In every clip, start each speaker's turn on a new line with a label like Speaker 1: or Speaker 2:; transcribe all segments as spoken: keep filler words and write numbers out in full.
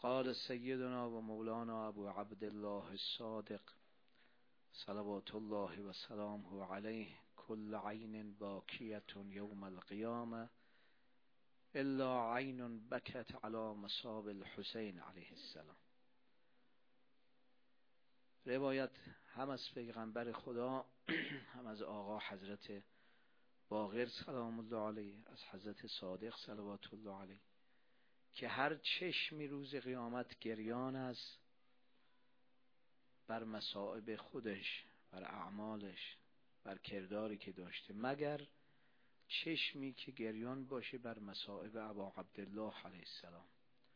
Speaker 1: قال سیدنا و مولانا ابو عبدالله الصادق صلوات الله و سلامه علیه کل عین باکیة یوم القیامه الا عین بکت علی مصاب الحسین علیه السلام. روایت هم از پیغمبر خدا هم از آقا حضرت باقر سلام الله علیه، از حضرت صادق صلوات الله علیه، که هر چشمی روز قیامت گریان است بر مصائب خودش، بر اعمالش، بر کرداری که داشته، مگر چشمی که گریان باشه بر مصائب ابا عبدالله علیه السلام.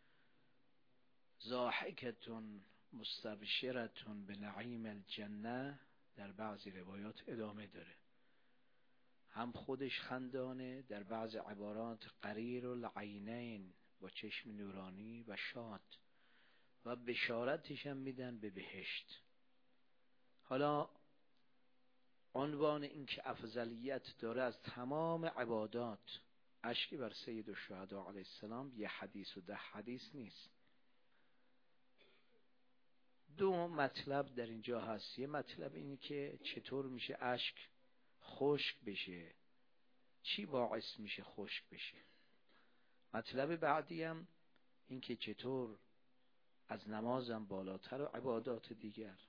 Speaker 1: ضاحکتون مستبشرتون به نعیم الجنه در بعضی روایات ادامه داره، هم خودش خندانه، در بعض عبارات قریر العینین با چشم نورانی و شاد، و بشارتش هم میدن به بهشت. حالا عنوان این که افضلیت داره از تمام عبادات اشکی بر سید الشهدا علیه السلام یه حدیث و ده حدیث نیست. دو مطلب در اینجا هست. یه مطلب اینه که چطور میشه اشک خشک بشه، چی باعث میشه خشک بشه. مطلب بعدی هم این که چطور از نمازم بالاتر و عبادات دیگر.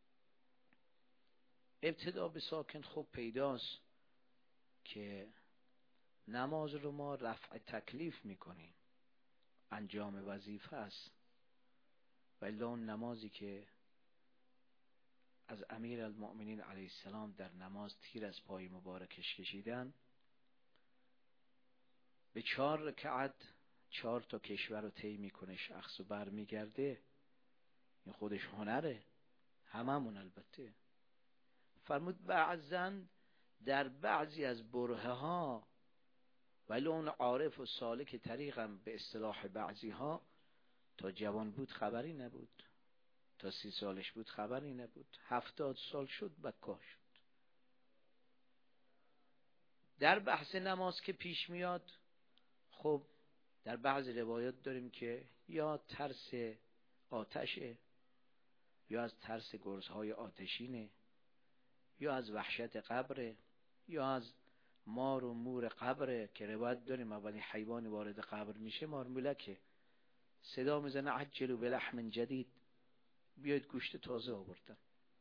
Speaker 1: ابتدا به ساکن خوب پیداست که نماز رو ما رفع تکلیف میکنیم، انجام وظیفه است، ولی اون نمازی که از امیر المؤمنین علیه السلام در نماز تیر از پای مبارکش کشیدن، به چهار رکعت چهار تا کشور رو طی میکنه، شخص رو بر میگرده، این خودش هنره، هممون البته. فرمود بعضن در بعضی از برهه ها، ولی اون عارف و سالک طریقم به اصطلاح بعضی ها تا جوان بود خبری نبود، تا سی سالش بود خبری نبود، هفتاد سال شد بکاه شد. در بحث نماز که پیش میاد، خب در بعض روایات داریم که یا ترس آتشه، یا از ترس گرزهای آتشینه، یا از وحشت قبره، یا از مار و مور قبره، که روایت داریم اولین حیوان وارد قبر میشه مار ملکه، صدا میزنه عجلوا بلحم جدید، بیاید گوشت تازه آوردن.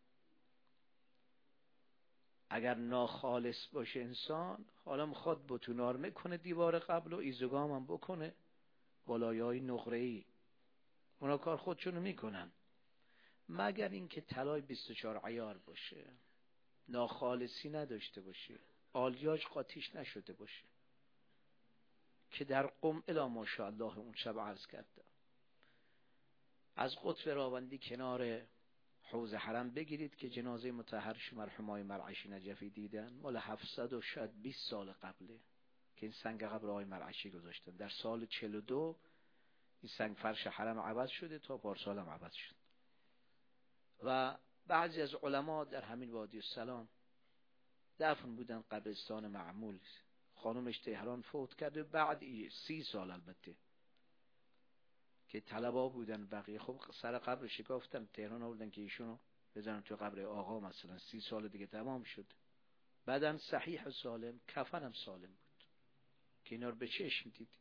Speaker 1: اگر ناخالص باشه انسان، حالا میخواد بتونار میکنه دیوار قبل و ایزگام هم بکنه، بالایای نقره‌ای، اونا کار خودشونو میکنن، مگر اینکه طلای بیست و چهار عیار باشه، ناخالصی نداشته باشه، آلیاژ قاطیش نشده باشه، که در قم الا ماشاءالله اون شب عرض کردم از قطب راوندی کنار حوض حرم بگیرید که جنازه مطهرش مرحومای مرعشی نجفی دیدن، مال هفتصد و شاید بیست سال قبله که این سنگ قبر آقای مرعشی گذاشتن. در سال چهل و دو این سنگ فرش حرم عوض شده، تا پارسال هم عوض شد. و بعضی از علما در همین وادی السلام دفن بودن، قبرستان معمول. خانومش تهران فوت کرده بعد سی سال البته که طلبا بودن، بقیه خب سر قبر شکافتن، تهران آوردن که ایشونو بزنن تو قبر آقا، مثلا سی سال دیگه تمام شد. بدن صحیح و سالم، کفن هم سالم بود که اینا رو به چشم دیدیم.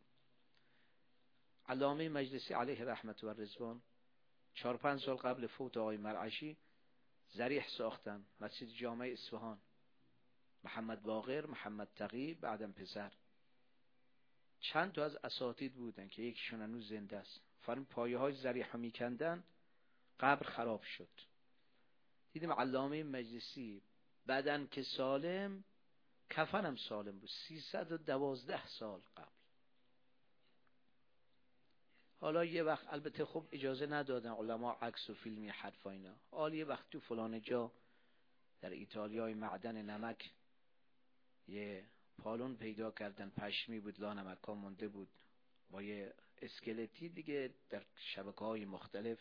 Speaker 1: علامه مجلسی علیه رحمت و رضوان چهار پنج سال قبل فوت آقای مرعشی ضریح ساختن، مسجد جامع اصفهان، محمد باقر، محمد تقی، بعدم پسر. چند تا از اساتید بودن که یکیشون هنوز زنده است. فرم پایه های ضریح رو میکندن، قبر خراب شد. دیدیم علامه مجلسی بدن که سالم، کفن هم سالم بود، سیصد و دوازده سال قبل. حالا یه وقت البته خب اجازه ندادن علما عکس و فیلمی حرفا اینا. حالا یه وقت تو فلان جا در ایتالیای معدن نمک یه پالون پیدا کردن، پشمی بود، لا نمکا مونده بود، با یه اسکلتی دیگه در شبکه‌های مختلف.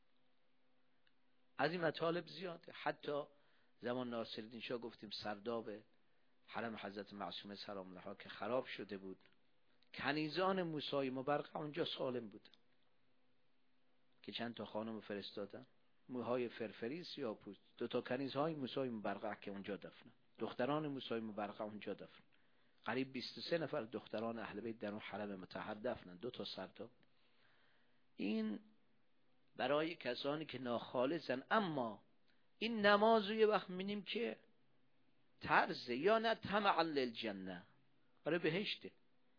Speaker 1: از این مطالب زیاده. حتی زمان ناصرالدین شاه گفتیم سرداب حرم حضرت معصومه سلام الله که خراب شده بود، کنیزان موسی مبرق اونجا سالم بود. که چند تا خانم فرستادن، موهای فرفری سیاه پوست، دو تا کنیزهای موسی مبرقع که اونجا دفنن، دختران موسی مبرقع اونجا دفنن، قریب بیست و سه نفر دختران اهل بیت در اون حرم مطهر دفنن، دو تا سرداب. این برای کسانی که ناخالصن. اما این نماز رو یه وقت می‌بینیم که طرزه یا نه طمعا للجنه، برای بهشته.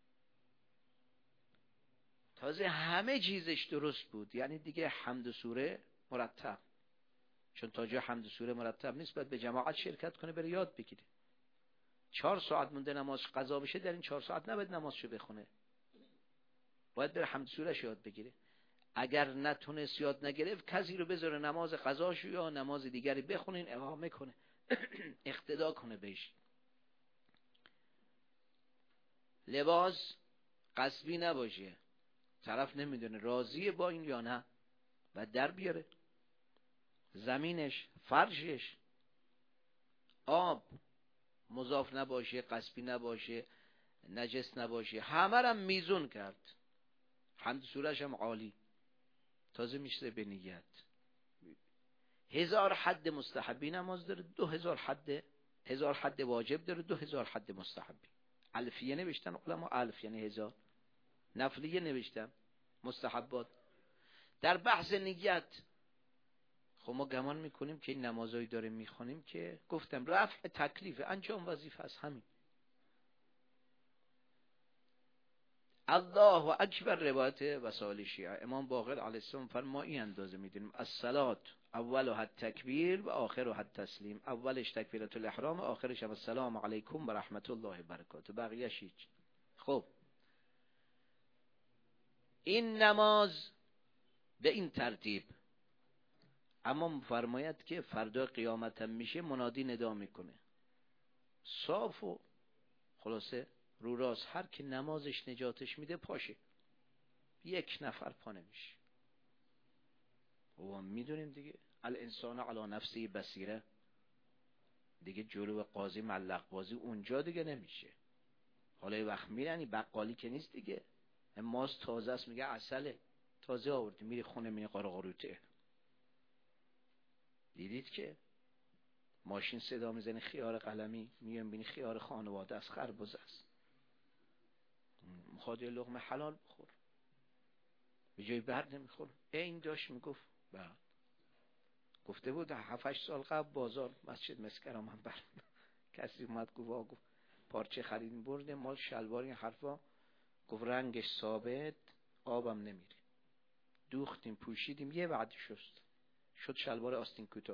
Speaker 1: تازه همه چیزش درست بود، یعنی دیگه حمد سوره مرتب، چون تا جا حمد سوره مرتب نیست باید به جماعت شرکت کنه، بره یاد بگیره. چهار ساعت مونده نماز قضا بشه، در این چهار ساعت نباید نمازشو بخونه، باید بره حمد سورهش یاد بگیره. اگر نتونست یاد نگرفت، کسی رو بذاره نماز قضاشو یا نماز دیگری بخونین، اقامه کنه اقتدا کنه بهش. لباس غصبی نباشه، طرف نمیدونه راضیه با این یا نه، و در بیاره. زمینش، فرشش، آب مضاف نباشه، غصبی نباشه، نجس نباشه، همه رو میزون کرد. حمد سوره‌ش هم عالی، تازه میشه به نیت. هزار حد مستحبی نماز داره، دو هزار حد، هزار حد واجب داره، دو هزار حد مستحبی. الفیه نوشتن علما، الف یعنی هزار، نفلیه نوشتن مستحبات. در بحث نیت خب ما گمان میکنیم که این نمازایی داریم میخونیم که گفتم رفع تکلیف، انجام وظیفه است. همین الله اکبر روایت وسائل شیعه، امام باقر علیه السلام فرما این اندازه میدونیم الصلات اولها التکبیر و آخرها التسلیم. اولش تکبیرت الاحرام، آخرش هم السلام علیکم و رحمت الله و برکاته، بقیه‌اش هیچ. خب این نماز به این ترتیب. اما فرماید که فردا قیامت هم میشه، منادی ندا میکنه صاف و خلاصه رو راست، هر که نمازش نجاتش میده پاشه، یک نفر پا نمیشه. و میدونیم دیگه الانسان علی نفسه بصیره، دیگه جلو قاضی ملق بازی اونجا دیگه نمیشه. حالا یه وقت میرنی بقالی که نیست دیگه، ماست تازه است، میگه عسله تازه آوردی، میری خونه میگه قارقاروته. دیدید که ماشین صدا میزنه خیار قلمی، میگم بینی خیار خانواده از خربزه است، میخواد یه لقمه حلال بخور، به جای برد نمیخور. این داشت میگفت بعد گفته بود هفت هشت سال قبل بازار مسجد مسکرام هم بر کسی اومد گفت گفت پارچه خرید برده مال شلوار این حرفا، گفت رنگش ثابت، آبم نمیره، دوختیم پوشیدیم یه بعد شست شد شلوار آستین کوتاه.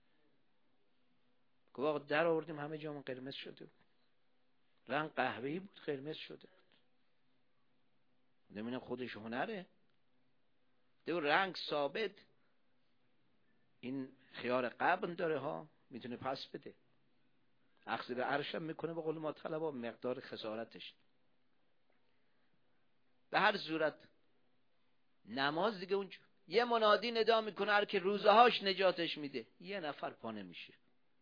Speaker 1: گفت آقا در آوردیم همه جامون قرمز شده بود، رنگ قهوه‌ای بود قرمز شده بود. نمیدونم خودش هنره، دو رنگ ثابت. این خیار قبل داره ها، میتونه پس بده، اخذ به عرشم میکنه به قول ما طلبا مقدار خسارتش. به هر صورت نماز دیگه اونجا یه منادی ندا میکنه، هر که روزهاش نجاتش میده، یه نفر پا نمیشه.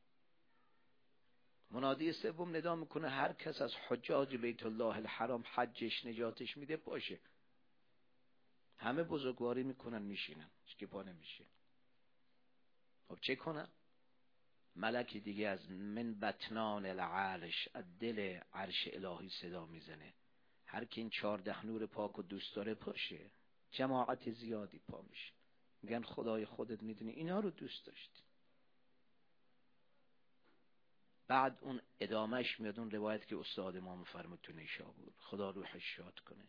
Speaker 1: منادی سوم ندا میکنه هر کس از حجاج بیت الله الحرام حجش نجاتش میده باشه. همه بزرگواری میکنن میشینن، که پا نمیشه. خب چه کنن؟ ملک دیگه از من بطنان العرش، از دل عرش الهی صدا میزنه، هر که این چهارده نور پاک و دوست داره پاشه. جماعت زیادی پا میشه، میگن خدای خودت میدونی اینا رو دوست داشتی. بعد اون ادامهش میاد، اون روایت که استاد ما مفرمود تو نیشابور، خدا روحش شاد کنه.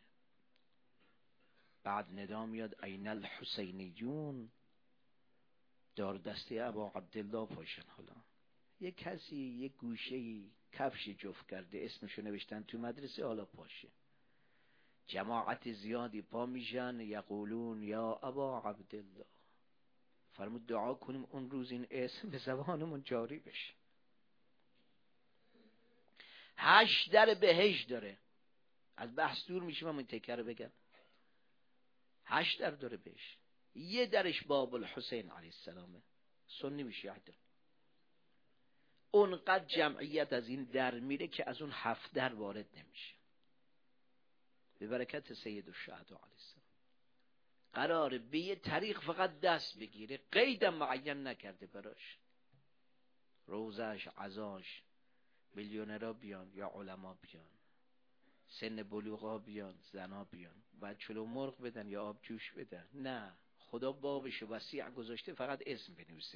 Speaker 1: بعد ندا میاد این الحسینیون، دار دسته ابا عبدالله پاشن. حالا یک کسی یک گوشه‌ای کفش جفت کرده اسمشو نوشتن تو مدرسه، حالا پاشه. جماعت زیادی پا میشن، یقولون یا ابا عبدالله، فرمود دعا کنیم اون روز این اسم به زبانمون جاری بشه. هشت در بهشت داره، از بحث دور میشیم من تکر رو بگم. هشت در داره بهشت، یه درش باب الحسین علیه السلامه، سنی میشه عدل. اونقدر جمعیت از این در میره که از اون هفت در وارد نمیشه، به برکت سید الشهدا علیه السلام. قراره به یه طریق فقط دست بگیره، قیدم معین نکرده براش، روزش، عزاش، میلیونرها بیان یا علما بیان، سن بلوغا بیان، زنا بیان، بعد چلو مرغ بدن یا آب جوش بدن. نه، خدا بابشو وسیع گذاشته، فقط اسم بنویسه.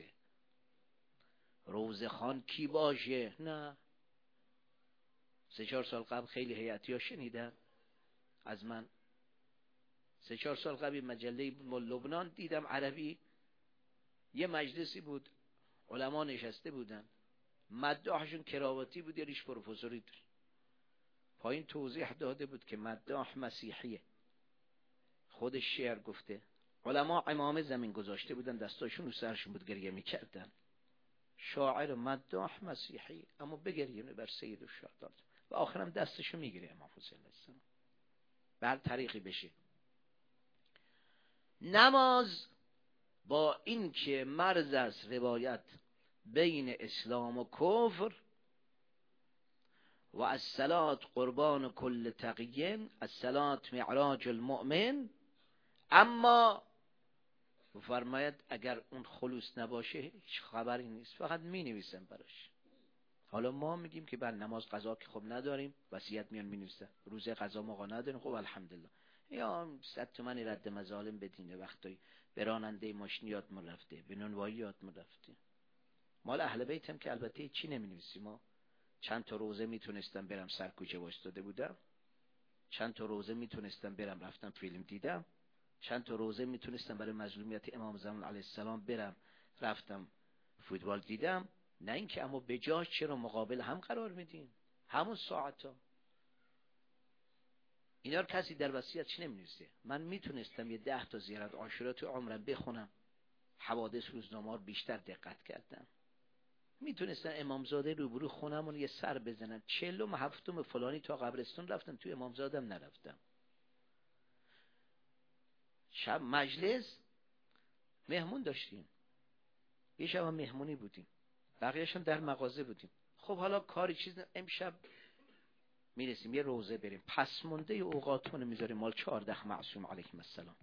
Speaker 1: روزه خان کی باشه؟ نه. سه چهار سال قبل خیلی هیئتی ها شنیدن از من، سه چهار سال قبل مجله لبنان دیدم عربی، یه مجلسی بود، علما نشسته بودن، مداحشون کراواتی بود یا ریش پروفسوری داشت، پایین توضیح داده بود که مداح مسیحیه، خودش شعر گفته، علما امامه زمین گذاشته بودن، دستاشون رو سرشون بود، گریه میکردن. شاعر مداح مسیحی، اما بگریه بر سید الشهداء و آخرم دستشو میگیره امام حسین علیه السلام، بر طریقی بشه. نماز با این که مرز است روایت بین اسلام و کفر و الصلاة قربان کل تقی، الصلاة معراج المؤمن، اما فرماید اگر اون خلوص نباشه هیچ خبری نیست، فقط می نویسن براش. حالا ما میگیم که بر نماز قضا که خب نداریم، وصیت میان می نویسن، روزه قضا موقع نداریم، خب الحمدلله، یا صد تومن رد مظالم بدینه، وقتی به راننده ماشین یادمون رفته، به نونوایی یادمون رفته. مال اهل بیت هم که البته چی نمی نویسیم، ما چند تا روزه میتونستم برم سرکوچه وایستاده بودم، چند تا روزه میتونستم برم رفتم فیلم دیدم، چند تا روزه میتونستم برای مظلومیت امام زمان علیه السلام برم رفتم فوتبال دیدم. نه اینکه اما به جاش چرا مقابل هم قرار میدین همون ساعتا؟ اینا رو کسی در وصیتش نمی‌نویسه. من میتونستم یه ده تا زیارت عاشورا تو عمرم بخونم، حوادث روزنامه رو بیشتر دقت کردم، میتونستن امامزاده روبرو خونمون یه سر بزنن، چهلم هفتم فلانی تا قبرستون رفتم، تو امامزادم نرفتم. شب مجلس مهمون داشتیم، یه شب هم مهمونی بودیم، بقیه‌شون در مغازه بودیم. خب حالا کاری چیز نه. امشب میرسیم یه روزه بریم، پس مونده اوقاتمون میذاریم مال چهارده معصوم علیهم السلام،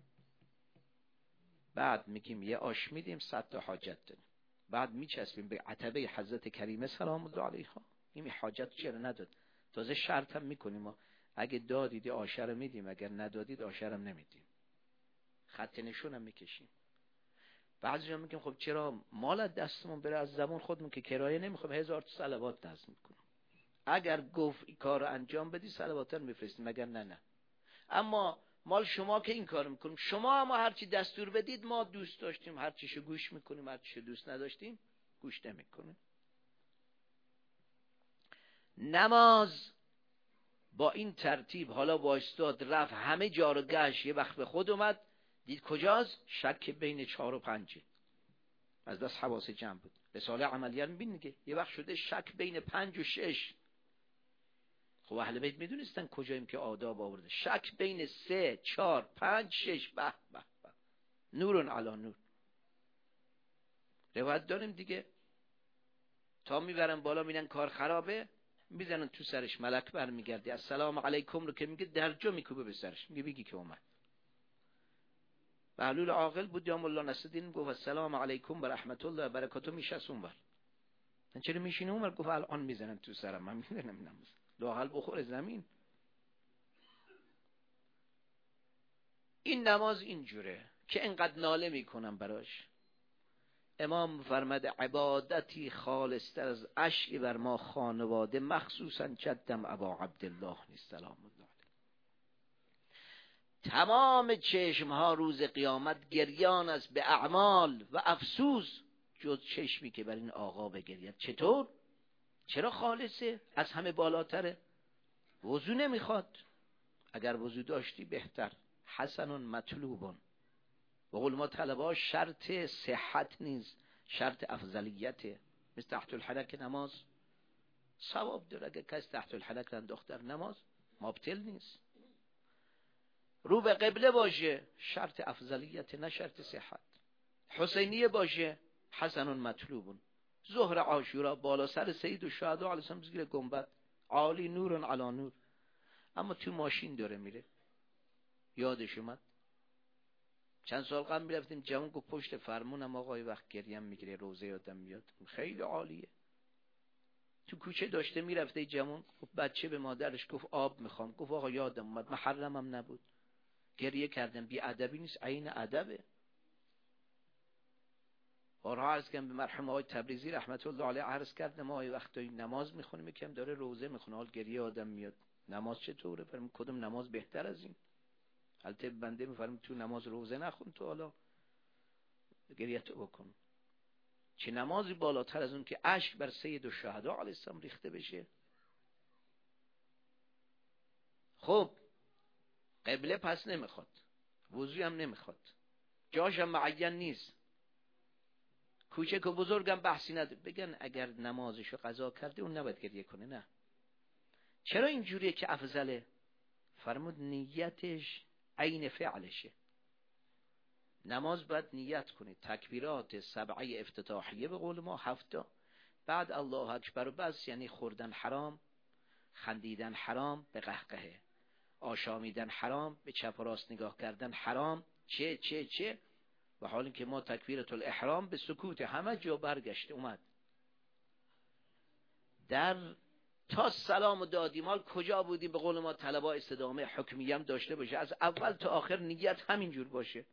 Speaker 1: بعد میگیم یه آش میدیم، صد تا حاجت داریم، بعد میچسبیم به عتبه حضرت کریمه سلام الله علیها، این حاجت چرا نداد، تازه شرط هم میکنیم اگه دادید آشه رو میدیم، اگر ندادید آشه رو نمیدیم، خط نشون هم میکشیم. بعضی هم میگیم خب چرا مال از دستمون بره از زبون خودمون که کرایه نمیخوام، هزار تا صلوات نظم میکنم، اگر گفت این کار رو انجام بدی صلوات رو میفرستیم، مگر نه نه. اما مال شما که این کار میکنیم، شما اما هرچی دستور بدید ما دوست داشتیم هرچیشو گوش میکنیم، هرچیشو دوست نداشتیم گوش نمیکنیم. نماز با این ترتیب حالا وایستاد رفت همه جا رو گشت، یه وقت به خود اومد دید کجاست، شک بین چهار و پنجه، از بس حواس جمع بود. رساله عملیه رو ببین دیگه، یه وقت شده شک بین پنج و شش. خب اهل بیت میدونستن کجاییم که آداب آورده، شک بین سه، چهار، پنج، شش، به به به، نورن علی نور. روایت داریم دیگه، تا میبرن بالا میرن کار خرابه، میزنن تو سرش، ملک برمیگرده السلام علیکم رو که میگه درجا میکوبه به سرش، میگه بگی که اومد. بهلول عاقل بود یا مولا نصرالدین، گفت السلام علیکم و رحمت الله و برکاته، میشست اونور. من چرا میشینه اونور؟ گفت الان میزنن تو سرم، من میدونم نماز لااقل بخوره زمین. این نماز اینجوره که انقدر ناله میکنم براش. امام فرمده عبادتی خالصتر از اشک بر ما خانواده، مخصوصا جدم ابا عبدالله نیست سلام الله علیه. تمام چشم ها روز قیامت گریان است به اعمال و افسوس، جز چشمی که بر این آقا بگرید. چطور؟ چرا خالصه؟ از همه بالاتره. وضو نمیخواد، اگر وضو داشتی بهتر. حسن مطلوبون، و قول ما طلبه شرط صحت نیست، شرط افضلیته. مثل تحت الحلق نماز ثواب داره، اگر کسی تحت الحلق انداخت در نماز مبطل نیست. رو به قبله باشه شرط افضلیت، نه شرط صحت. حسینیه باشه حسن مطلوبون. ظهر عاشورا بالا سر سید الشهداء علیه السلام زیر گنبد، عالی نورن علی نور، اما تو ماشین داره میره، یادش اومد چند سال قبل میرفتیم جوان، گفت پشت فرمونم آقای وقت گریم میگیره روزه یادم میاد. خیلی عالیه. تو کوچه داشته میرفته جوان، گفت بچه به مادرش گفت آب میخوام، گفت آقا یادم اومد محرمم نبود، گریه کردم. بی ادبی نیست، عین ادبه. بارها عرض کردم به مرحوم آقای تبریزی رحمت الله علیه، عرض کردم ما وقتی نماز میخونیم یکم داره روزه میخونه، حال گریه آدم میاد، نماز چطوره؟ فرمود کدوم نماز بهتر از این؟ البته بنده میفرمم تو نماز روزه نخون، تو حالا گریه تو بکن. چه نمازی بالاتر از اون که اشک بر سید الشهدا علیه السلام ریخته بشه؟ خب قبله پس نمیخواد، وضوی هم نمیخواد، جاش هم معین نیست، کوچک و بزرگم بحثی نداره. بگن اگر نمازشو قضا کرده اون نباید گریه کنه. نه. چرا اینجوریه که افضله؟ فرمود نیتش عین فعلشه. نماز باید نیت کنید، تکبیرات سبعه افتتاحیه به قول ما هفتا، بعد الله اکبر و بس، یعنی خوردن حرام، خندیدن حرام به قهقهه، آشامیدن حرام، به چپ و راست نگاه کردن حرام، چه چه چه و حالی که ما تکبیرت الاحرام به سکوت همه جا برگشته اومد. در تا سلام و دادیمال کجا بودیم؟ به قول ما طلبا استدامه حکمیه هم داشته باشه، از اول تا آخر نیت همینجور باشه.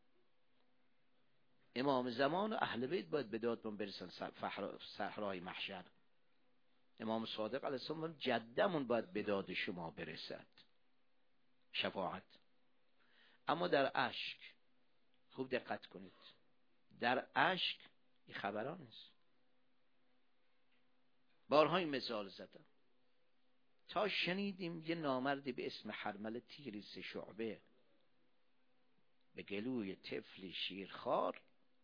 Speaker 1: امام زمان و اهل بیت باید به دادمون برسن صحرای محشر. امام صادق علیه السلام جدمون باید به داد شما برسد، شفاعت. اما در اشک، خوب دقت کنید، در اشک این خبران نیست. بارها این مثال زدم تا شنیدیم یه نامردی به اسم حرمل تیری سه شعبه به گلوی طفلی شیرخوار،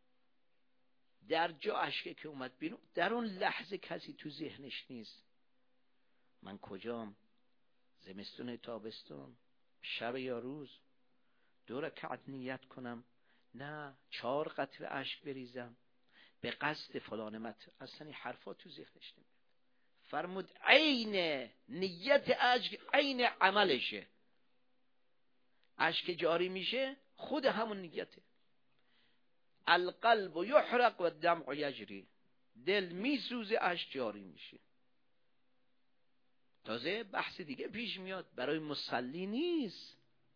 Speaker 1: در جا اشکه که اومد بیرون، در اون لحظه کسی تو ذهنش نیست من کجام، زمستون تابستون، شب یا روز، دو رکعت نیت کنم، نه چهار قطره اشک بریزم به قصد فلان مت، اصلا این حرفا تو ذهنش نمیاد. فرمود عین نیت اشک عین عملشه. اشک جاری میشه خود همون نیته. القلب یحرق و الدمع یجری، دل میسوزه اشک جاری میشه. تازه بحث دیگه پیش میاد، برای مصلی نیست.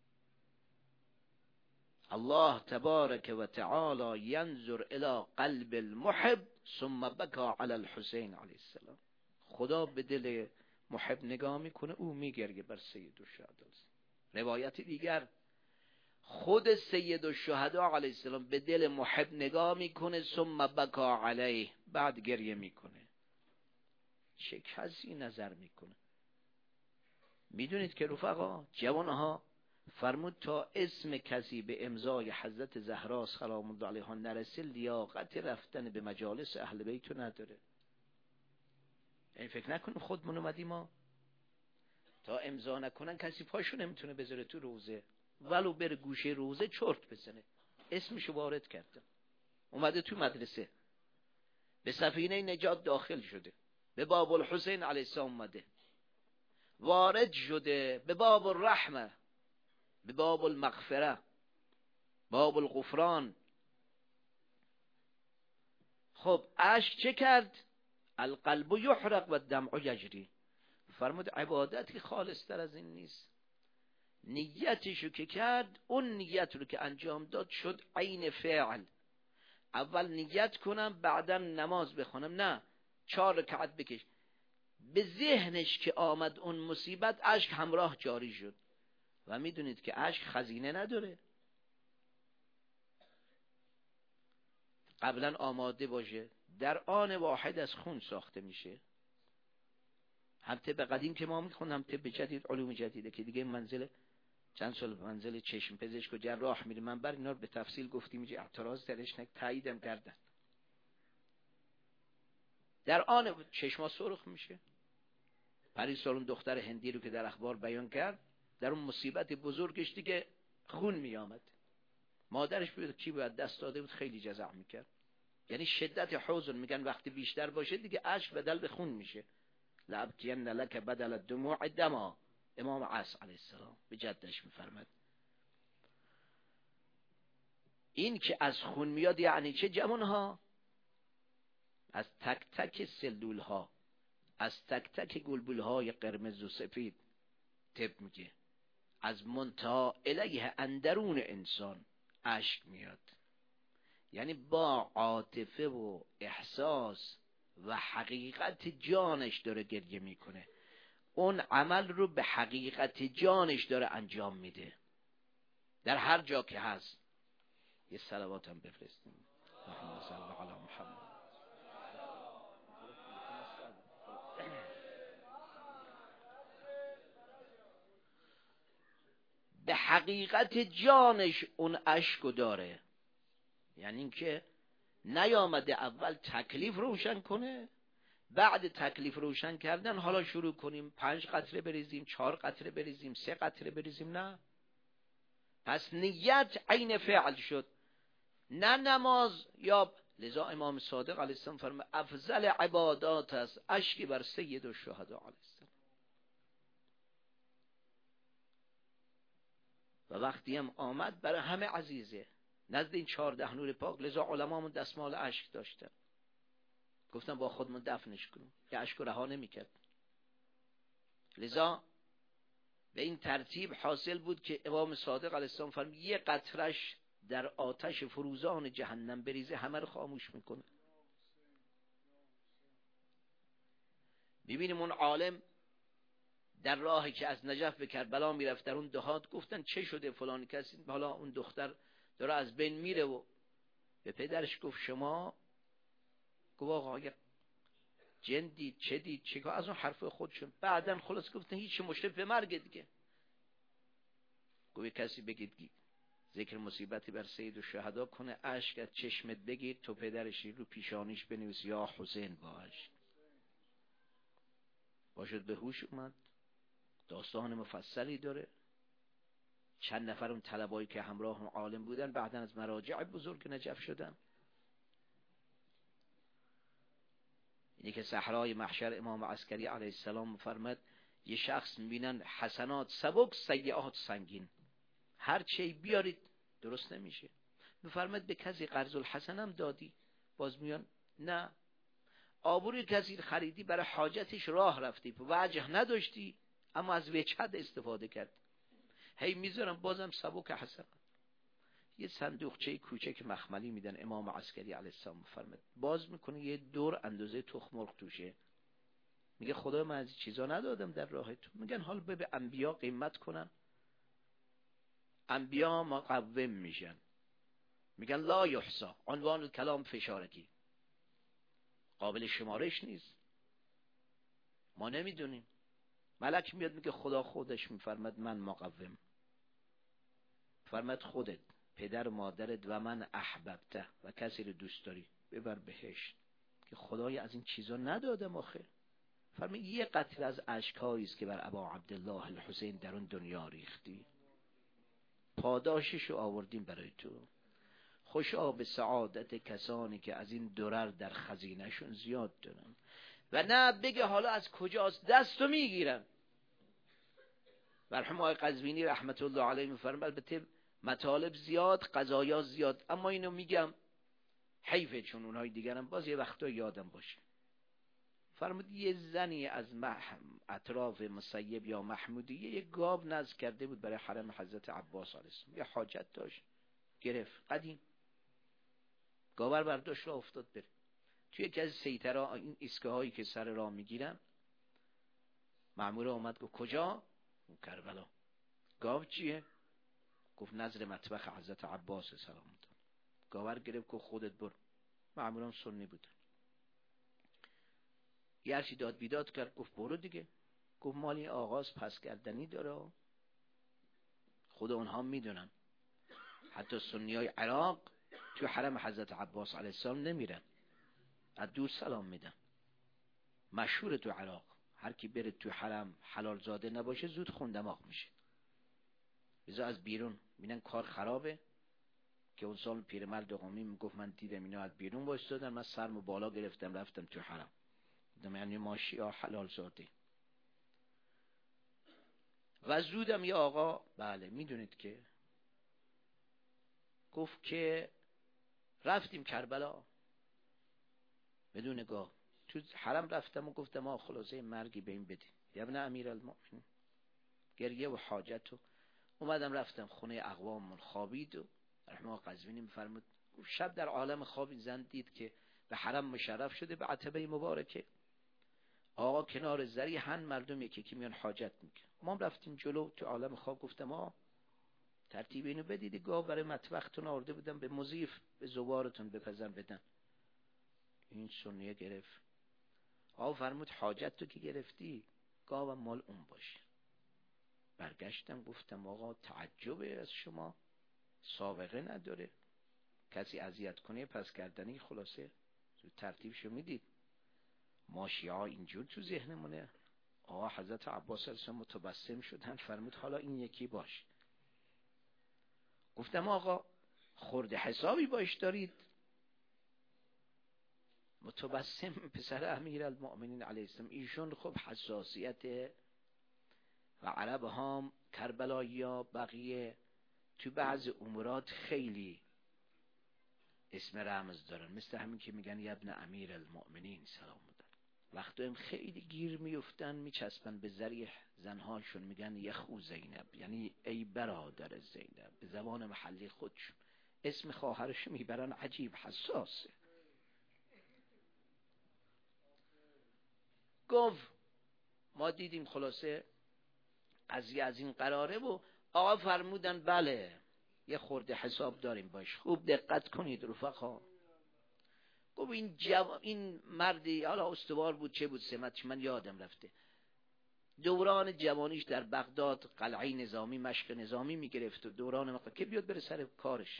Speaker 1: الله تبارک و تعالی ینظر الی قلب المحب ثم بکا علی الحسین علیه السلام. خدا به دل محب نگاه میکنه، او میگرگه بر سید الشهدا. روایت دیگر خود سید الشهدا علیه السلام به دل محب نگاه میکنه ثم بکا علیه، بعد گریه میکنه. چه کسی نظر میکنه؟ میدونید که رفقا جوانها، فرمود تا اسم کسی به امضای حضرت زهرا سلام الله علیها نرسه لیاقت رفتن به مجالس اهل بیت نداره. این فکر نکنیم خودمون اومدیم ما تا امضا نکنن کسی پاشو نمیتونه بذاره تو روزه، ولو بره گوشه روزه چرت بزنه، اسمشو وارد کردن، اومده تو مدرسه، به سفینه نجات داخل شده، به باب الحسین علیه السلام اومده، وارد شده به باب الرحمه، به باب المغفره، باب الغفران. خب اشک چه کرد؟ القلب یحرق و الدمع یجری. فرمود عبادتی خالص تر از این نیست. نیتشو که کرد، اون نیت رو که انجام داد شد عین فعل. اول نیت کنم بعدا نماز بخونم، نه چهار رکعت بکش. به ذهنش که آمد اون مصیبت، اشک همراه جاری شد. و میدونید که اشک خزینه نداره، قبلا آماده باشه، در آن واحد از خون ساخته میشه. هم طب قدیم که ما میخونم، هم طب جدید، علوم جدیده که دیگه منزل چند سال منزل چشم پزشک و جراح میره، من بر اینا رو به تفصیل گفتیم، اینجا اعتراض درش نک، تاییدم کردن. در آن چشما سرخ میشه. پری سالون دختر هندی رو که در اخبار بیان کرد، در اون مصیبت بزرگش دیگه خون میامد، مادرش بود چی باید دست داده بود، خیلی جزع میکرد. یعنی شدت حزن، میگن وقتی بیشتر باشه دیگه اشک بدل به خون میشه. لابکین لک بدل الدموع دما، امام عصر علیه السلام به جدش میفرماد. این که از خون میاد یعنی چه جوانها؟ از تک تک سلول ها، از تک تک گلبول های قرمز و سفید. طب میگه از منتها الیه اندرون انسان اشک میاد. یعنی با عاطفه و احساس و حقیقت جانش داره گریه میکنه، اون عمل رو به حقیقت جانش داره انجام میده در هر جا که هست. یه صلوات هم بفرستیم. اللهم صل علی محمد. به حقیقت جانش اون اشکو داره. یعنی اینکه نیامده اول تکلیف روشن کنه، بعد تکلیف روشن کردن حالا شروع کنیم پنج قطره بریزیم، چهار قطره بریزیم، سه قطره بریزیم. نه، پس نیت عین فعل شد، نه نماز. یا لذا امام صادق علیه السلام فرمود افضل عبادات است اشکی بر سید الشهدا علیه السلام. و وقتی هم آمد برای همه عزیزه نزد این چهارده نور پاک، لذا علمامون دستمال اشک داشتن، گفتن با خودمون دفنش کنیم، که اشک رها نمی‌کرد. لذا به این ترتیب حاصل بود که امام صادق علیه السلام فرمود یه قطرش در آتش فروزان جهنم بریزه همه رو خاموش میکنه. ببینیم اون عالم در راهی که از نجف به کربلا میرفت در اون دهات، گفتن چه شده فلان کسی، حالا اون دختر داره از بین میره و به پدرش گفت شما، گفت آقا جن دید چه دید چه کار، از اون حرف خودشون. بعدن خلاص گفتن هیچ مشکل به مرگ دیگه. گفت کسی بگید ذکر مصیبتی بر سید الشهدا کنه، اشک از چشمت بگیر تو پدرشی رو پیشانیش بنویس یا حسین باش. باشد به هوش اومد، داستان مفصلی داره. چند نفر اون طلبایی که همراه اون عالم بودن بعدن از مراجع بزرگ نجف شدن. اینی که صحرای محشر امام عسکری علیه السلام فرمد یه شخص میبینن حسنات سبک سیئات سنگین، هر چی بیارید درست نمیشه. میفرماد به کسی قرض الحسنم دادی؟ باز میان نه. آبروی کسی خریدی برای حاجتش راه رفتی وجه نداشتی اما از وجهت استفاده کرد، هی میذارم بازم سبک حسنات. یه صندوقچه کوچک مخملی میدن امام عسکری علیه السلام فرمود، باز میکنه یه دور اندازه تخم مرغ توشه. میگه خدا من از چیزا ندادم در راه تو. میگن حال به انبیا قیمت کنن، انبیا مقوم میشن. میگن لا یحصا، عنوان کلام فشارگی، قابل شمارش نیست، ما نمیدونیم. ملک میاد میگه خدا خودش میفرماد من مقوم. فرماد خودت، پدر و مادرت و من احببته و کسی رو دوست داری ببر بهشت، که خدای از این چیزا ندادم آخه. فرمود یه قطره از اشکایی است که بر ابا عبدالله الحسین در اون دنیا ریختی، پاداشش رو آوردیم برای تو. خوشا به سعادت کسانی که از این درر در خزینهشون زیاد دارن. و نه بگه حالا از کجاست، دستو میگیرن. مرحوم آقای قزوینی رحمت الله علیه میفرمایند البته مطالب زیاد، قضایا زیاد، اما اینو میگم حیفه چون اونهای دیگرم باز یه وقتا یادم باشه. فرمود یه زنی از محم اطراف مسیب یا محمودیه یه گاو نذر کرده بود برای حرم حضرت عباس علیه السلام، یه حاجت داشت گرفت، قدیم گاور برداشت را افتاد بره توی یکی از سیطرها، این ایستگاه هایی که سر راه میگیرن. مأمور اومد گفت کجا؟ کربلا. گاو چیه؟ گفت نظر مطبخ حضرت عباس سلام الله. گاور گرفت گفت خودت برو. مأموران سنی بودن، یه هرچی داد بیداد کرد، گفت برو دیگه. گفت مالی آغاز پس کردنی داره، خود اونها میدونن. حتی سنی های عراق تو حرم حضرت عباس علیه السلام نمیرن، از دور سلام میدن. مشهور تو عراق هر کی بره تو حرم حلال زاده نباشه زود خون دماغ میشه. بذار از بیرون میبینن کار خرابه، که اون سال پیرمرد قومی میگفت من دیدم اینا از بیرون وایسادن، من سرمو بالا گرفتم رفتم تو حرم، دیدم یعنی ماشی ها حلال زاده. و زودم یه آقا، بله میدونید که گفت که رفتیم کربلا بدون گاه، تو حرم رفتم و گفتم آ خلاصه مرگی به این بدیم یا ابن امیرالمؤمنین، گریه و حاجت و اومدم رفتم خونه اقوامون خوابید و رحمه قزوینی میفرمود شب در عالم خواب زن دید که به حرم مشرف شده به عتبه مبارکه، آقا کنار زریحن مردم یکی که میان حاجت میکنن. ما رفتیم جلو تو عالم خواب، گفتم آ ترتیب اینو بدید، گاه برای مطبختون آورده بودم به مضیف به زوارتون بپزن بدن. این سنیه گرفت. آقا فرمود حاجت تو که گرفتی گاهم مال اون باشه. برگشتم گفتم آقا تعجبه از شما، سابقه نداره، کسی اذیت کنه پس کردنی. خلاصه ترتیبشو میدید. ما شیعه اینجور تو ذهنمونه. آقا حضرت عباس اصلا متبسم شدن، فرمود حالا این یکی باش. گفتم آقا خورده حسابی باش دارید؟ متبسم پسر امیرالمؤمنین علیه السلام، ایشون خب حساسیت و عرب ها کربلایی ها بقیه تو بعض امورات خیلی اسم رمز دارن، مثل همین که میگن یا ابن امیرالمؤمنین سلام بودن. وقتی هم خیلی گیر میفتن میچسبن به ذریح زنهاشون، میگن یخو زینب، یعنی ای برادر زینب، به زبان محلی خودشون اسم خواهرش میبرن. عجیب حساسه. گفت ما دیدیم خلاصه قضیه از این قراره و آقا فرمودن بله یه خورده حساب داریم باش، خوب دقت کنید رفقا. گفت این جو... این مردی حالا استوار بود چه بود سمتش من یادم رفته، دوران جوانیش در بغداد قلعه نظامی مشق نظامی میگرفت و دوران مقدار که بیاد بره سر کارش،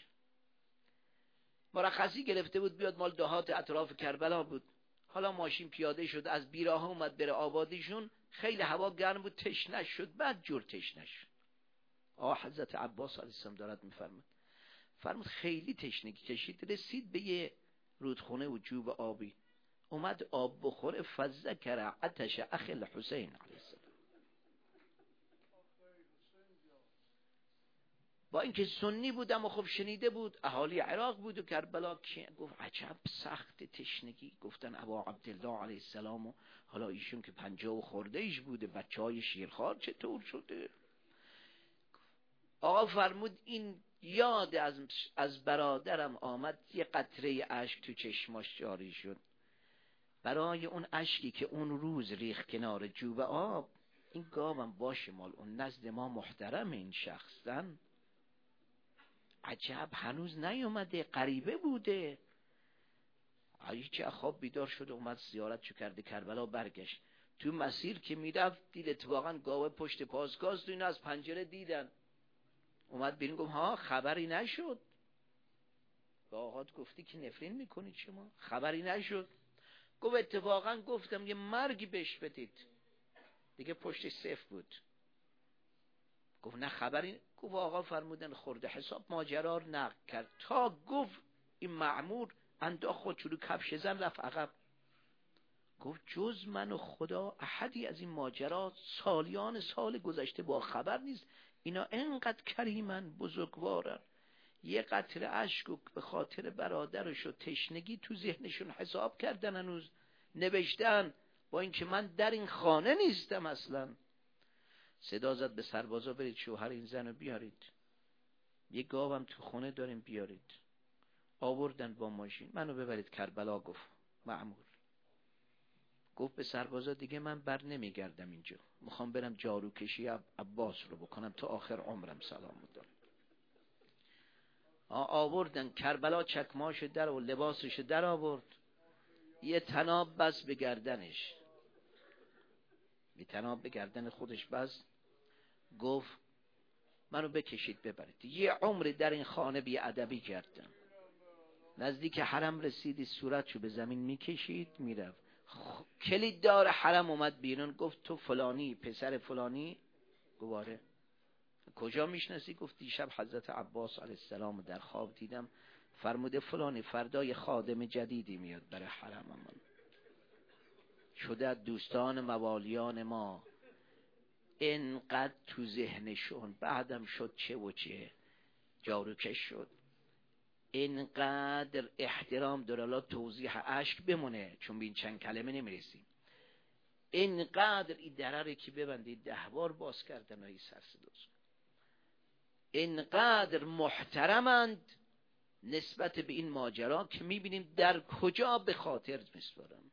Speaker 1: مرخصی گرفته بود بیاد مال دهات اطراف کربلا بود. حالا ماشین پیاده شد از بیراه اومد بره آبادیشون، خیلی هوا گرم بود تشنه شد، بعد جور تشنه شد. آقا حضرت عباس علیه السلام دارد میفرماد، فرمود خیلی تشنگی کشید، رسید به یه رودخونه و جوب آبی، اومد آب بخوره، فذکر عطش اخ الحسین علیه السلام. با اینکه سنی بودم و خب شنیده بود اهالی عراق بود و کربلا، گفت عجب سخت تشنگی. گفتن ابا عبدالله علیه السلام و حالا ایشون که پنجاه و خورده ایش بوده، بچه های شیرخوار چطور شده؟ آقا فرمود این یاد از, از برادرم آمد، یه قطره اشک تو چشماش جاری شد. برای اون اشکی که اون روز ریخ کنار جوب آب، این گاوم باشه مال اون نزد ما محترم این شخصن. عجب هنوز نیومده، غریبه بوده. هیچی خواب بیدار شد اومد زیارتشو کرده کربلا، برگشت تو مسیر که میرفت دید اتفاقا گاوه پشت پاسگاز، تو اینو از پنجره دیدن. اومد بیرون گفت ها خبری نشد؟ به آقات گفتی که نفرین میکنید شما، خبری نشد؟ گفت اتفاقا گفتم یه مرگی بهش بدید، دیگه پشتش صفر بود. گفت نه خبری. گفت آقا فرمودن خورده حساب ماجرا رو نقل کرد تا گفت این مأمور انداخت خودش رو کفش زن رفت عقب. گفت جز من و خدا احدی از این ماجرا سالیان سال گذشته با خبر نیست. اینا انقدر کریمن بزرگوارن، یه قطره اشک به خاطر برادرش و تشنگی تو ذهنشون حساب کردن، هنوز نوشتن با اینکه من در این خانه نیستم اصلا. صدا زد به سربازا برید شوهر این زن رو بیارید، یه گاوم تو خونه داریم بیارید. آوردن با ماشین، منو ببرید کربلا. گفت مأمور، گفت به سربازا دیگه من بر نمیگردم اینجا، میخوام برم جاروکشی عباس رو بکنم تا آخر عمرم سلام دارم. آوردن کربلا، چکماش در و لباسش در آورد، یه تناب بس به گردنش، یه تناب به گردن خودش بس. گفت منو بکشید ببرید. یه عمر در این خانه بی ادبی کردم، نزدیک حرم رسیدی صورتشو به زمین میکشید میرفت. کلید دار حرم اومد بیرون، گفت تو فلانی پسر فلانی؟ گواره کجا میشناسی؟ گفت دیشب حضرت عباس علیه السلام در خواب دیدم، فرموده فلانی فردای خادم جدیدی میاد برای حرممون، شده دوستان موالیان ما. اینقدر تو ذهنشون بعدم شد چه و چه، جاروکش شد. اینقدر احترام داره، الان توضیح اشک بمونه چون به این چند کلمه نمیرسیم. اینقدر این درره که ببنده ده بار باز کردن های سرسدوز، اینقدر محترمند نسبت به این ماجرا که میبینیم در کجا به خاطر میسپارن.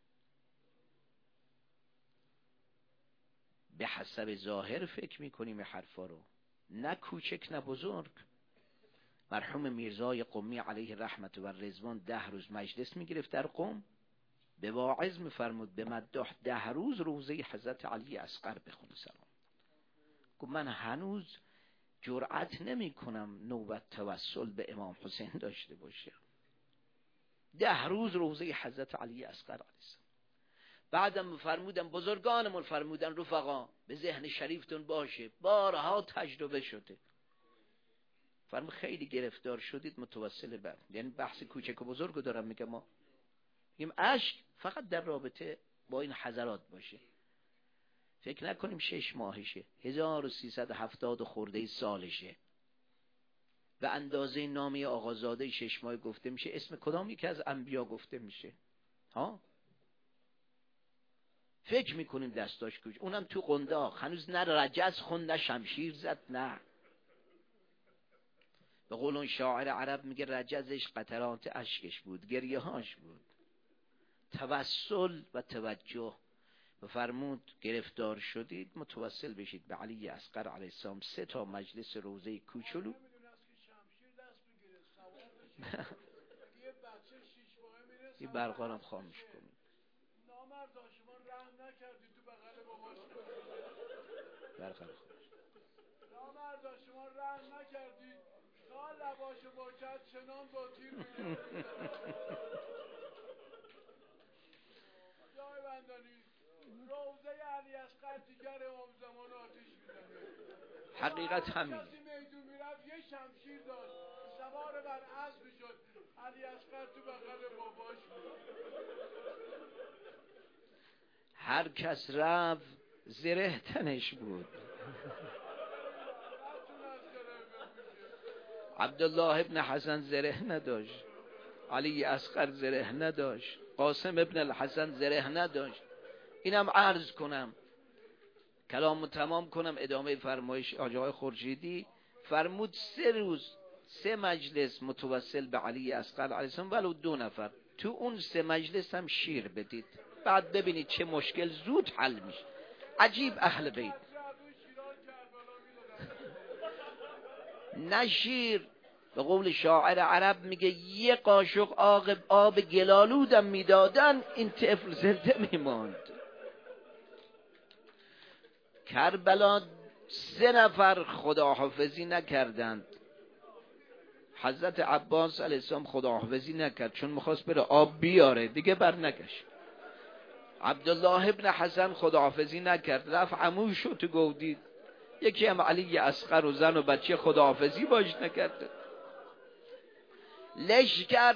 Speaker 1: به حسب ظاهر فکر میکنیم حرفا رو، نه کوچک نه بزرگ. مرحوم میرزای قمی علیه رحمت و رضوان ده روز مجلس میگرفت در قم، به واعظ میفرمود به مدح ده روز روزه حضرت علی اصغر بخونه سلام. گفت من هنوز جرأت نمی کنم نوبت توسل به امام حسین داشته باشم. ده روز روزه حضرت علی اصغر علیه السلام. بعدم فرمودن بزرگانمون فرمودن رفقا به ذهن شریفتون باشه، بارها تجربه شده. فرمود خیلی گرفتار شدید متوسل بر، یعنی بحث کوچک و بزرگ رو دارم میگم. ما میگم اشک فقط در رابطه با این حضرات باشه. فکر نکنیم شش ماهشه، هزار و سیصد و هفتاد خورده سالشه. به اندازه نامی آقازاده شش ماه گفته میشه، اسم کدام یکی از انبیا گفته میشه؟ ها؟ فکر میکنیم دستاش کج، اونم تو قنداق، هنوز نه رجز خوند نه شمشیر زد. نه، به قول اون شاعر عرب میگه رجزش قطرات اشکش بود، گریه هاش بود. توسل و توجه. بفرمود گرفتار شدید متوسل بشید به علی اصغر علیه السلام. سه تا مجلس روزه کوچولو. این برقارم خاموش کنید.
Speaker 2: نامردا شما رحم نکردید تو بغل باباش
Speaker 1: برقار خاموش.
Speaker 2: نامردا شما رحم نکردید تا لباشو باشد چنان با تیر میگه. جای بندانی روزه علی اصغر دیگر امام زمان آتش میزنه.
Speaker 1: حقیقت همین.
Speaker 2: کسی میدون میرفت یه شمشیر داشت، سوار بر اسب شد، علی اصغر تو بغل باباش بود.
Speaker 1: هر کس رفت زره تنش بود. عبدالله ابن حسن زره نداشت، علی اصغر زره نداشت، قاسم ابن الحسن زره نداشت. اینم عرض کنم، کلامو تمام کنم، ادامه فرمایش آقای خورشیدی. فرمود سه روز سه مجلس متوسل به علی اصغر علیه السلام، ولو دو نفر. تو اون سه مجلس هم شیر بدید، بعد ببینید چه مشکل زود حل میشه. عجیب اهل بیت. نه شیر، به قول شاعر عرب میگه یه قاشق آب آب گلالودم میدادن این طفل زنده میماند. کربلا سه نفر خداحافظی نکردند. حضرت عباس علیه السلام خداحافظی نکرد چون میخواست بره آب بیاره، دیگه بر نگشت. عبدالله ابن حسن خداحافظی نکرد، رفت عموشو تو گودید. یکی هم علی اصغر و زن و بچه خداحافظی باش نکرد. لشگر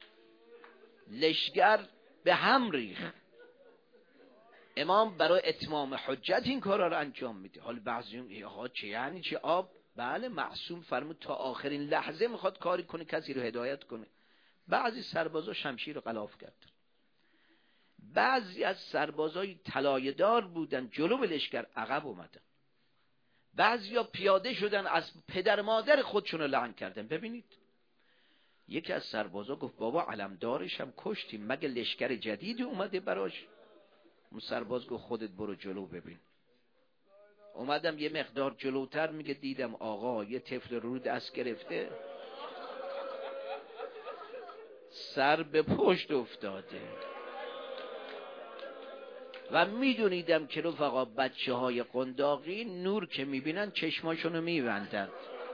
Speaker 1: لشگر به هم ریخت. امام برای اتمام حجت این کارا رو انجام میده. حالا بعضی میگن آقا چه یعنی چه آب؟ بله، معصوم فرمود تا آخرین لحظه میخواد کاری کنه کسی رو هدایت کنه. بعضی سربازا شمشیر رو غلاف کردن، بعضی از سربازای طلایه‌دار بودن جلو به لشکر عقب اومدن، بعضیا پیاده شدن از پدر مادر خودشون رو لعن کردن. ببینید یکی از سربازا گفت بابا علمدارش هم کشتیم، مگه لشکر جدیدی اومده براش؟ اون سرباز گفت خودت برو جلو ببین. اومدم یه مقدار جلوتر، میگه دیدم آقا یه طفل رو دست گرفته سر به پشت افتاده و میدونیدم که رفقا بچه های قنداقی نور که میبینن چشماشونو میبندن.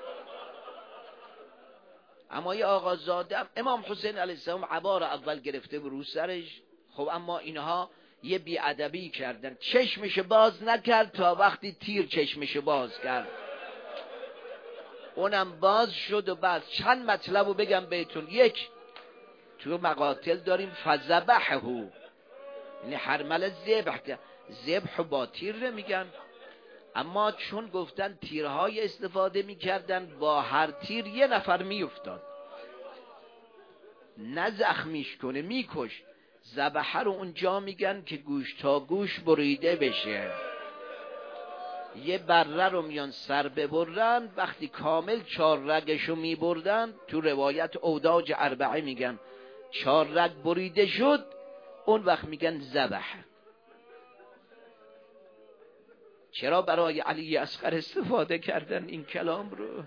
Speaker 1: اما یه آقا زادم امام حسین علیه السلام عبا را اول گرفته به رو سرش. خب اما اینها یه بیادبی کردن، چشمش باز نکرد تا وقتی تیر چشمش باز کرد، اونم باز شد. و بعد چند مطلب رو بگم بهتون. یک، تو مقاتل داریم فذبحه، یعنی حرمل ذبح کرد. ذبح با تیر نمیگن، اما چون گفتن تیرهای استفاده میکردن با هر تیر یه نفر میافتاد. نه زخمیش کنه، میکش. ذبحه رو اونجا میگن که گوش تا گوش بریده بشه. یه بره رو میان سر ببرن، وقتی کامل چار رگشو میبردن، تو روایت اوداج اربعه میگن چار رگ بریده شد، اون وقت میگن ذبح. چرا برای علی اصغر استفاده کردن این کلام رو؟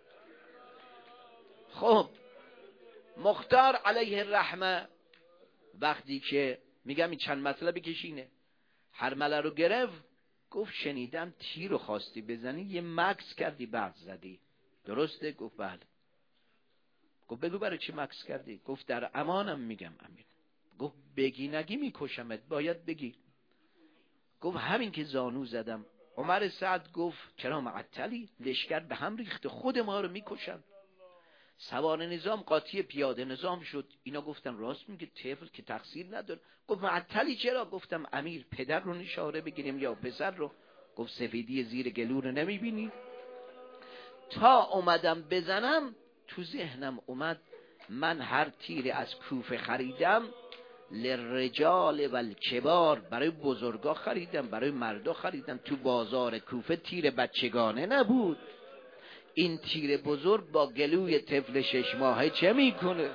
Speaker 1: خب مختار علیه الرحمه وقتی که میگم این چند مطلبی کشینه، حرمله رو گرفت، گفت شنیدم تیر رو خواستی بزنی یه مکس کردی بعد زدی، درسته؟ گفت بله. گفت بگو برای چی مکس کردی؟ گفت در امانم میگم امیر. گفت بگی نگی میکشمت، باید بگی. گفت همین که زانو زدم. عمر سعد گفت چرا معطلی؟ لشکر به هم ریخته، خود ما رو میکشن. سوار نظام قاطی پیاده نظام شد. اینا گفتن راست میگه، طفل که تقصیر نداره. گفت معطلی چرا؟ گفتم امیر پدر رو نشاره بگیریم یا پسر رو؟ گفت سفیدی زیر گلو رو نمیبینی؟ تا اومدم بزنم تو ذهنم اومد من هر تیر از کوفه خریدم للرجال والکبار، برای بزرگا خریدم، برای مردا خریدم. تو بازار کوفه تیر بچگانه نبود. این تیر بزرگ با گلوی طفل شش ماهه چه میکنه؟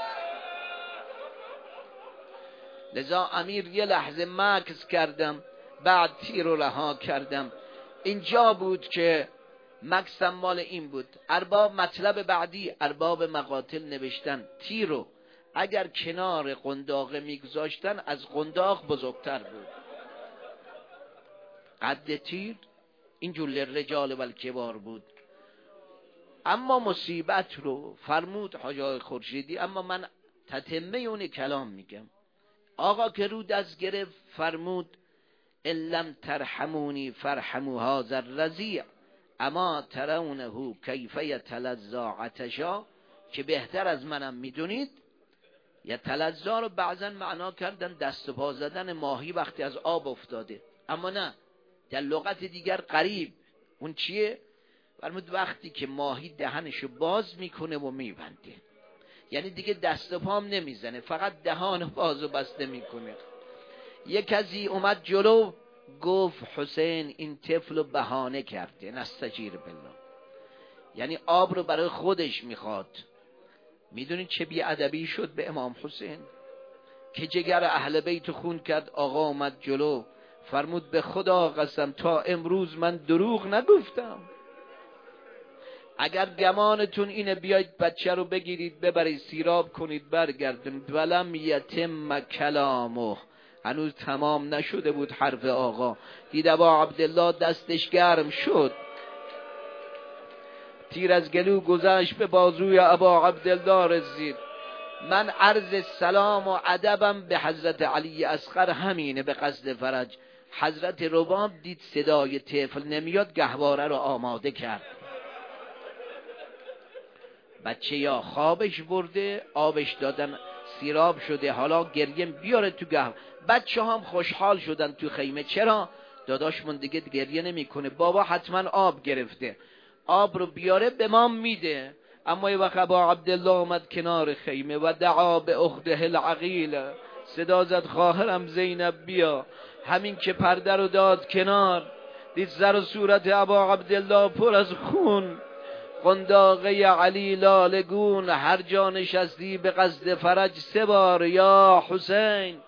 Speaker 1: لذا امیر یه لحظه مکث کردم، بعد تیر رو رها کردم. اینجا بود که مکثم مال این بود. ارباب مطلب بعدی، ارباب مقاتل نوشتن تیر رو اگر کنار قنداقه میگذاشتن از قنداق بزرگتر بود قد تیر. اینجور للرجال والکبار بود. اما مصیبت رو فرمود حاج آقای خورشیدی، اما من تتمه اون کلام میگم. آقا که رو دست گرفت فرمود ان لم ترحمونی فرحموا هذا الرضیع اما ترونه کیف یتلذی عطشا، که بهتر از منم میدونید. یتلذی رو بعضا معنا کردن دست و پا زدن ماهی وقتی از آب افتاده، اما نه، در لغت دیگر قریب. اون چیه؟ فرمود وقتی که ماهی دهنشو باز میکنه و میبنده، یعنی دیگه دست و پام نمیزنه، فقط دهان باز و بسته میکنه. یک کسی اومد جلو گفت حسین این طفل بهانه کرده، نستجیر بالله، یعنی آب رو برای خودش میخواد. میدونید چه بیادبی شد به امام حسین که جگر اهل بیت خون کرد. آقا اومد جلو فرمود به خدا قسم تا امروز من دروغ نگفتم. اگر گمانتون اینه بیاید بچه رو بگیرید ببرید سیراب کنید برگردونید. ولم یتم کلامه، هنوز تمام نشده بود حرف آقا. دید ابا عبدالله دستش گرم شد، تیر از گلو گذشت به بازوی ابا عبدالله رسید. من عرض سلام و ادبم به حضرت علی اصغر همینه به قصد فرج. حضرت رباب دید صدای طفل نمیاد، گهواره رو آماده کرد. بچه یا خوابش برده، آبش دادن سیراب شده، حالا گریه بیاره تو گهواره. بچه هم خوشحال شدن تو خیمه. چرا؟ داداشمون دیگه گریه نمیکنه، بابا حتما آب گرفته، آب رو بیاره به ما میده. اما یه وقت ابا عبدالله اومد کنار خیمه و دعا به اخته العقیل، صدا زد خواهرم زینب بیا. همین که پرده رو داد کنار، دید سر و صورت ابا عبدالله پر از خون، قنداقه علی لالگون. هر جا نشستی به قصد فرج سه بار یا حسین